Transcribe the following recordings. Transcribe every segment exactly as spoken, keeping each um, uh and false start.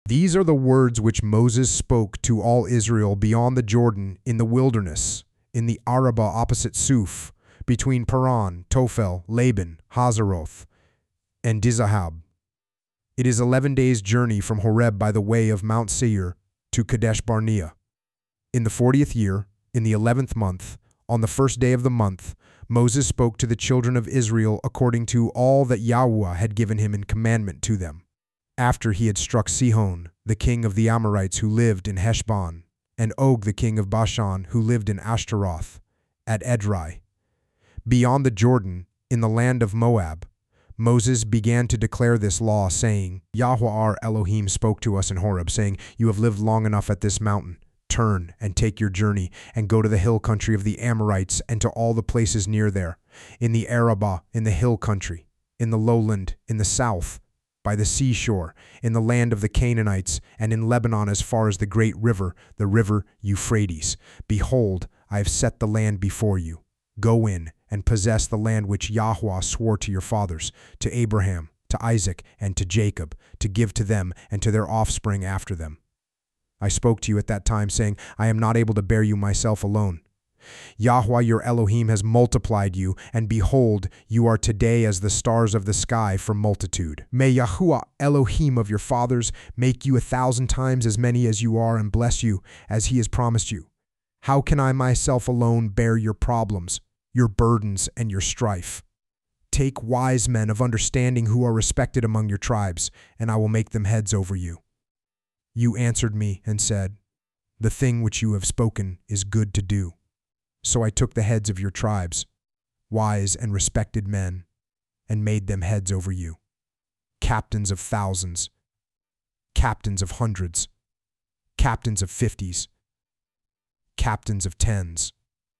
These are the words which Moses spoke to all Israel beyond the Jordan in the wilderness, in the Arabah opposite Suf, between Paran, Tophel, Laban, Hazeroth, and Dizahab. It is eleven days' journey from Horeb by the way of Mount Seir to Kadesh Barnea. In the fortieth year, in the eleventh month, on the first day of the month, Moses spoke to the children of Israel according to all that Yahweh had given him in commandment to them, after he had struck Sihon, the king of the Amorites who lived in Heshbon, and Og the king of Bashan who lived in Ashtaroth, at Edrei. Beyond the Jordan, in the land of Moab, Moses began to declare this law, saying, Yahweh our Elohim spoke to us in Horeb, saying, You have lived long enough at this mountain. Turn and take your journey, and go to the hill country of the Amorites, and to all the places near there, in the Arabah, in the hill country, in the lowland, in the south, by the seashore, in the land of the Canaanites, and in Lebanon as far as the great river, the river Euphrates. Behold, I have set the land before you. Go in and possess the land which Yahweh swore to your fathers, to Abraham, to Isaac, and to Jacob, to give to them and to their offspring after them. I spoke to you at that time, saying, I am not able to bear you myself alone. Yahweh your Elohim has multiplied you, and behold, you are today as the stars of the sky for multitude. May Yahuwah Elohim of your fathers make you a thousand times as many as you are, and bless you as he has promised you. How can I myself alone bear your problems, your burdens, and your strife? Take wise men of understanding who are respected among your tribes, and I will make them heads over you. You answered me and said, The thing which you have spoken is good to do. So I took the heads of your tribes, wise and respected men, and made them heads over you, captains of thousands, captains of hundreds, captains of fifties, captains of tens,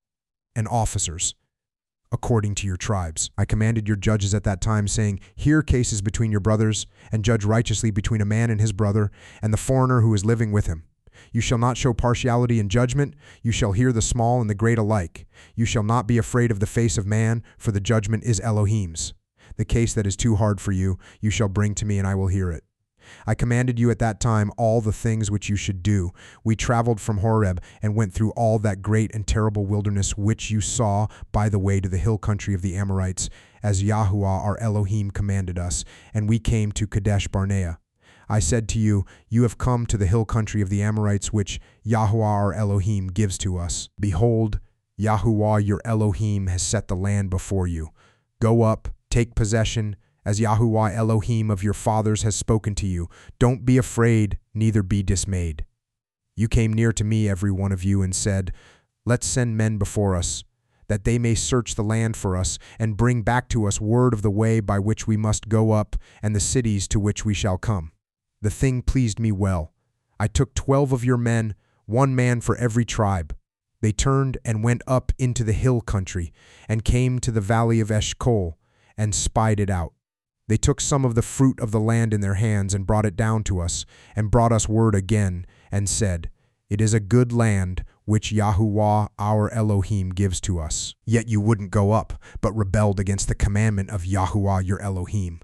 and officers, according to your tribes. I commanded your judges at that time, saying, Hear cases between your brothers, and judge righteously between a man and his brother, and the foreigner who is living with him. You shall not show partiality in judgment. You shall hear the small and the great alike. You shall not be afraid of the face of man, for the judgment is Elohim's. The case that is too hard for you, you shall bring to me, and I will hear it. I commanded you at that time all the things which you should do. We traveled from Horeb and went through all that great and terrible wilderness which you saw by the way to the hill country of the Amorites, as Yahuwah our Elohim commanded us, and we came to Kadesh Barnea. I said to you, You have come to the hill country of the Amorites, which Yahuwah our Elohim gives to us. Behold, Yahuwah your Elohim has set the land before you. Go up, take possession, as Yahuwah Elohim of your fathers has spoken to you. Don't be afraid, neither be dismayed. You came near to me, every one of you, and said, Let's send men before us, that they may search the land for us, and bring back to us word of the way by which we must go up, and the cities to which we shall come. The thing pleased me well. I took twelve of your men, one man for every tribe. They turned and went up into the hill country, and came to the valley of Eshcol, and spied it out. They took some of the fruit of the land in their hands, and brought it down to us, and brought us word again, and said, It is a good land, which Yahuwah our Elohim gives to us. Yet you wouldn't go up, but rebelled against the commandment of Yahuwah your Elohim.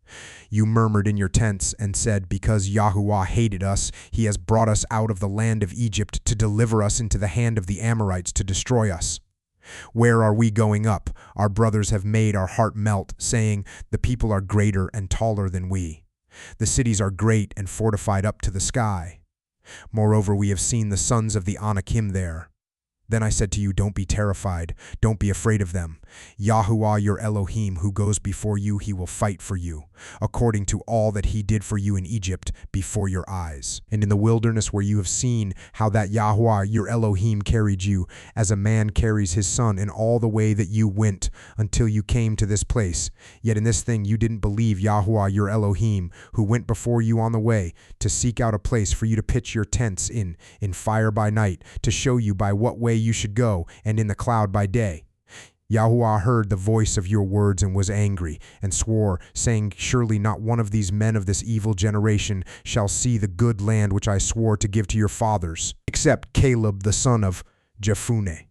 You murmured in your tents and said, Because Yahuwah hated us, he has brought us out of the land of Egypt to deliver us into the hand of the Amorites to destroy us. Where are we going up? Our brothers have made our heart melt, saying, The people are greater and taller than we. The cities are great and fortified up to the sky. Moreover, we have seen the sons of the Anakim there. Then I said to you, Don't be terrified. Don't be afraid of them. Yahuwah your Elohim, who goes before you, he will fight for you, according to all that he did for you in Egypt before your eyes. And in the wilderness where you have seen how that Yahuwah your Elohim carried you, as a man carries his son, in all the way that you went until you came to this place. Yet in this thing you didn't believe Yahuwah your Elohim, who went before you on the way, to seek out a place for you to pitch your tents in, in fire by night, to show you by what way you should go, and in the cloud by day. Yahuwah heard the voice of your words and was angry, and swore, saying, Surely not one of these men of this evil generation shall see the good land which I swore to give to your fathers, except Caleb the son of Jephunneh.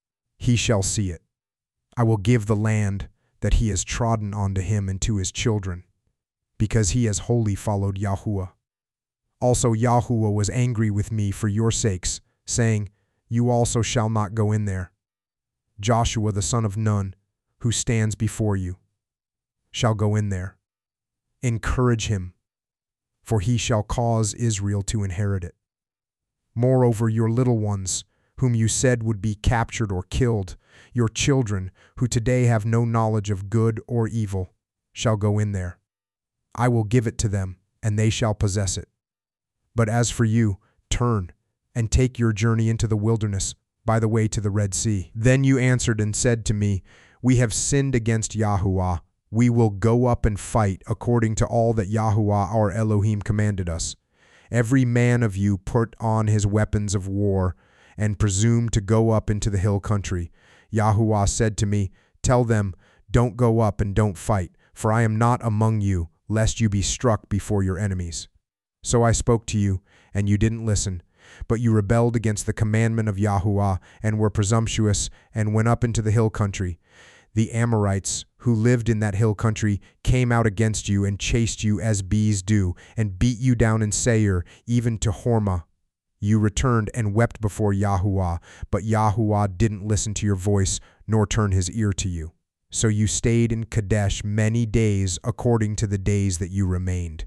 He shall see it. I will give the land that he has trodden unto him and to his children, because he has wholly followed Yahuwah. Also Yahuwah was angry with me for your sakes, saying, You also shall not go in there. Joshua the son of Nun, who stands before you, shall go in there. Encourage him, for he shall cause Israel to inherit it. Moreover, your little ones, whom you said would be captured or killed, your children, who today have no knowledge of good or evil, shall go in there. I will give it to them, and they shall possess it. But as for you, turn, and take your journey into the wilderness, by the way to the Red Sea. Then you answered and said to me, We have sinned against Yahuwah. We will go up and fight according to all that Yahuwah our Elohim commanded us. Every man of you put on his weapons of war, and presume to go up into the hill country. Yahuwah said to me, Tell them, Don't go up and don't fight, for I am not among you, lest you be struck before your enemies. So I spoke to you, and you didn't listen, but you rebelled against the commandment of Yahuwah, and were presumptuous, and went up into the hill country. The Amorites, who lived in that hill country, came out against you, and chased you as bees do, and beat you down in Seir, even to Hormah. You returned and wept before Yahuwah, but Yahuwah didn't listen to your voice, nor turn his ear to you. So you stayed in Kadesh many days according to the days that you remained.